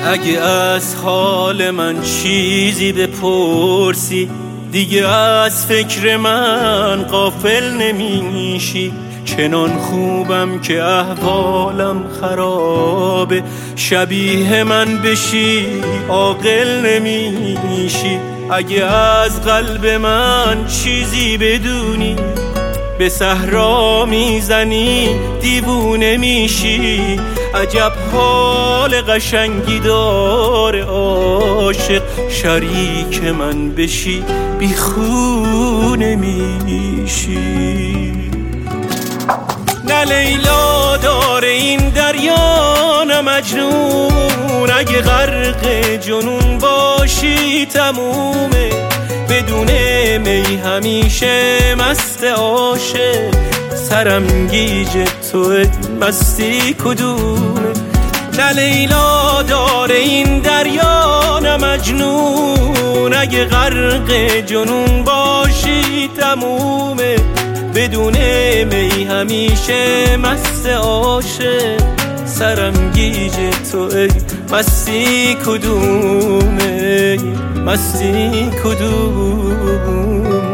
اگه از حال من چیزی بپرسی دیگه از فکر من غافل نمیشی. چنان خوبم که احوالم خرابه، شبیه من بشی عاقل نمیشی. اگه از قلب من چیزی بدونی به صحرا میزنی دیوونه میشی. عجب حال قشنگی داره عاشق، شریک من بشی بیخونه میشی. نه لیلا داره این دریا نه مجنون، اگه غرق جنون باشی تمومه. بدون می همیشه مست عاشق، سرم گیج تو مستی کدومه. نه لیلا داره این دریا نه مجنون، اگه غرق جنون باشی تمومه. بدون می همیشه مست عاشق، سرم گیج تو مستی کدومه، مستی کدومه.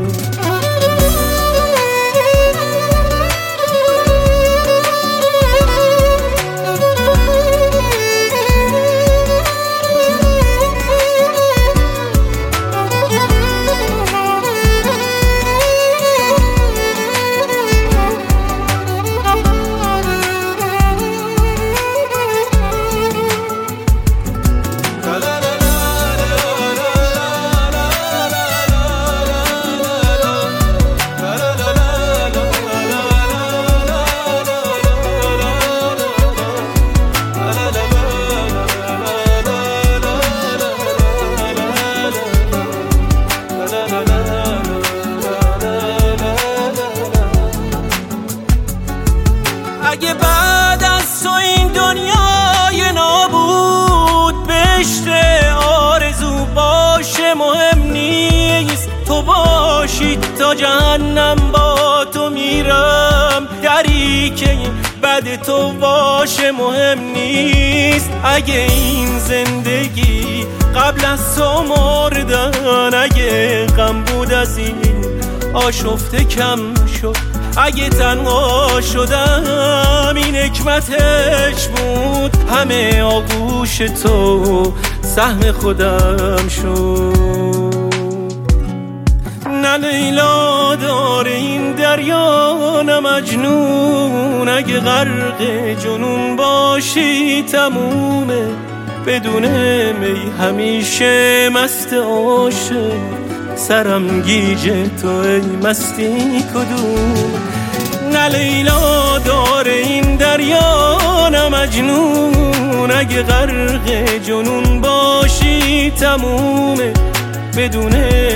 اگه بعد از تو این دنیای نابود بهشت آرزو باشه مهم نیست. تو باشی تا جهنم با تو میرم، دری که بعد تو باشه مهم نیست. اگه این زندگی قبل از تو مردن، اگه غم بود از این آشفته کم شد. اگه تنها شدم این حکمتش بود، همه آغوش تو سهم خودم شد. نه لیلا داره این دریا نه مجنون، اگه غرق جنون باشی تمومه. بدون می همیشه مست عاشق، سرم گیج تو مستی کدوم. نه لیلا داره این دریا نه مجنون، اگه غرق جنون باشی تمومه. بدون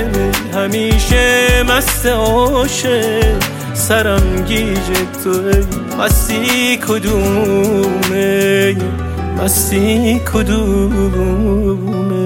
همیشه مست عاشق، سرم گیج تو مستی کدومه، مستی کدومه.